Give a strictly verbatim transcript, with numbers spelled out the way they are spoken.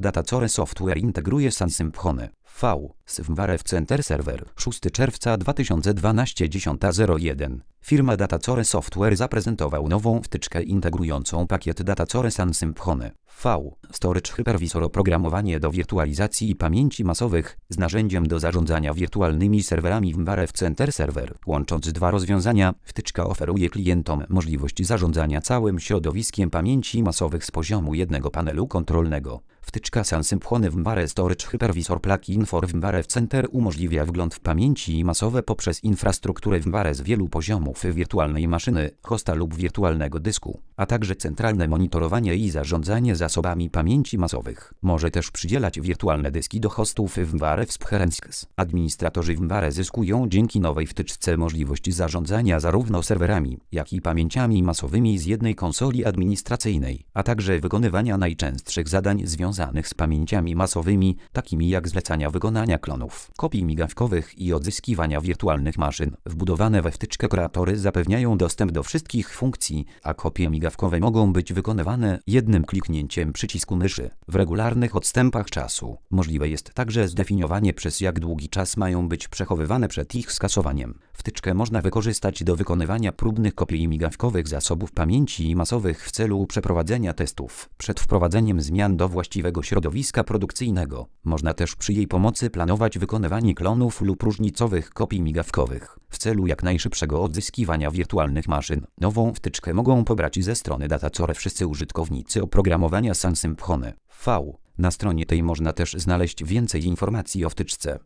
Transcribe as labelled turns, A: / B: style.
A: Datacore Software integruje Sun Symphony V z VMware Center Server. szóstego czerwca dwa tysiące dwunastego, dziesiąta zero jeden. Firma Datacore Software zaprezentował nową wtyczkę integrującą pakiet Datacore Sun Symphony V Storage Hypervisor oprogramowanie do wirtualizacji pamięci masowych z narzędziem do zarządzania wirtualnymi serwerami VMware Center Server. Łącząc dwa rozwiązania, wtyczka oferuje klientom możliwość zarządzania całym środowiskiem pamięci masowych z poziomu jednego panelu kontrolnego. Wtyczka Sun Symphony VMware Storage Hypervisor Plugin for VMware Center umożliwia wgląd w pamięci masowe poprzez infrastrukturę VMware z wielu poziomów wirtualnej maszyny, hosta lub wirtualnego dysku, a także centralne monitorowanie i zarządzanie zasobami pamięci masowych. Może też przydzielać wirtualne dyski do hostów VMware Współpracy. Administratorzy VMware zyskują dzięki nowej wtyczce możliwość zarządzania zarówno serwerami, jak i pamięciami masowymi z jednej konsoli administracyjnej, a także wykonywania najczęstszych zadań związanych z pamięciami masowymi, takimi jak zlecania wykonania klonów, kopii migawkowych i odzyskiwania wirtualnych maszyn. Wbudowane we wtyczkę kreatory zapewniają dostęp do wszystkich funkcji, a kopie migawkowe mogą być wykonywane jednym kliknięciem przycisku myszy. W regularnych odstępach czasu możliwe jest także zdefiniowanie, przez jak długi czas mają być przechowywane przed ich skasowaniem. Wtyczkę można wykorzystać do wykonywania próbnych kopii migawkowych zasobów pamięci masowych w celu przeprowadzenia testów przed wprowadzeniem zmian do właściwego środowiska produkcyjnego. Można też przy jej pomocy planować wykonywanie klonów lub różnicowych kopii migawkowych w celu jak najszybszego odzyskiwania wirtualnych maszyn. Nową wtyczkę mogą pobrać ze strony Datacore wszyscy użytkownicy oprogramowania Sun Symphony V. Na stronie tej można też znaleźć więcej informacji o wtyczce.